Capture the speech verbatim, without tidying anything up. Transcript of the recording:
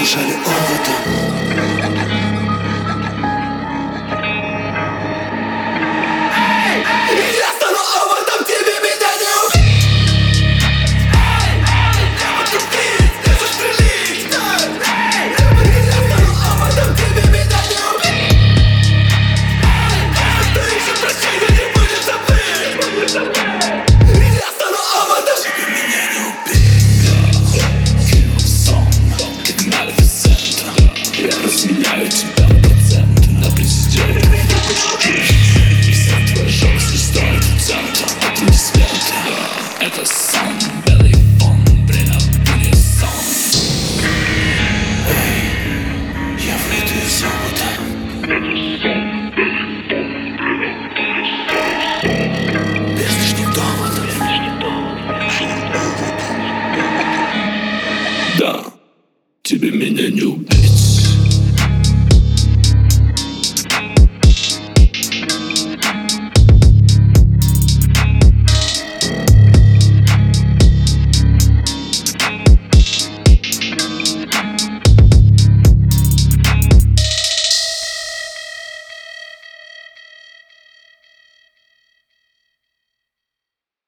нажали оводом. Я стану оводом, тебе меня не убить. Я буду бить, не застрелить. Я стану оводом, тебе меня не убить. Ты ищешь прощения, не будешь забыть. Я стану оводом, тебе меня не убить. Я разменяю тебя на проценты, на президенте. Вся твоя жалость не стоит цента. Аплодисменты. Это сон, белый фон, время будет сон. Эй, я выйду из золота. Без лишних доводов. Да, тебе меня не убить.